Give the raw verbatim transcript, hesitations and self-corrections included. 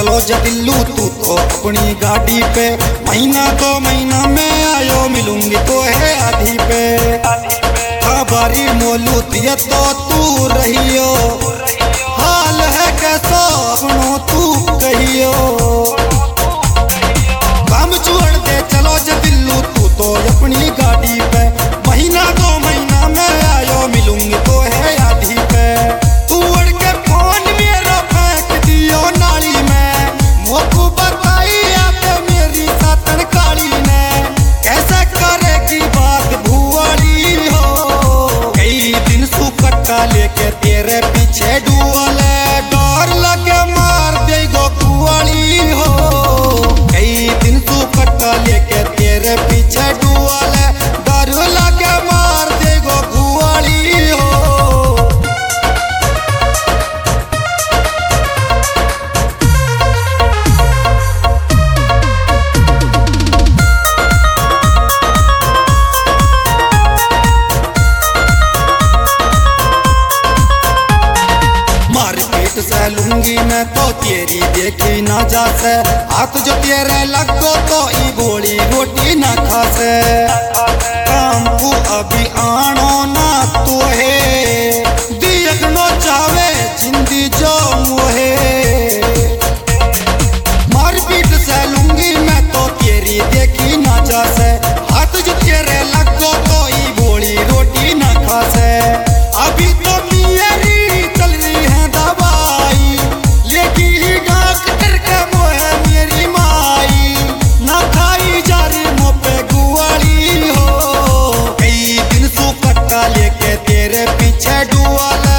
चलो जदिल्लू तू तो अपनी गाड़ी पे, महीना दो महीना में आयो मिलूंगी तो है आधी पे। बारी मोलू दिया तो तू रहियो, हाल है कैसो सुनो तू कहियो। काम छोड़ दे चलो जदिल्लू तू तो अपनी गाड़ी पे, महीना दो महीना में आयो मिलूंगी तो है आधी पे। तू उड़ के फोन मेरा फेंक दियो नाली में, मोकू बताई आते मेरी सातन काली ने, कैसे करेगी बात भुआड़ी हो। कई दिन सुकट्टा लेके तेरे पीछे डुआले, डर लगे मार देगो कुआली हो। कई दिन सुकट्टा लेके तेरे पीछे डुआले, डर लगे मार देगो कुआली हो। से लूंगी मैं तो तेरी देखी ना जासे, हाथ जो तेरे लगो तो ई गोली रोटी ना खासे। काम तू अभी आनो ना तो है, देखनो चाहे जिंदी जो मुहे। मारपीट से लूंगी मैं तो तेरी देखी ना जासे, हाथ जो तेरे लगो तो ई गोली रोटी ना खासे। अभी तो मेरी चल रही है दवाई, लेकी ही डॉक्टर के मोहे मेरी माई, ना खाई जा रही मोपे गुआली हो। कई दिन सुकट्टा लेके तेरे पीछे डुआले,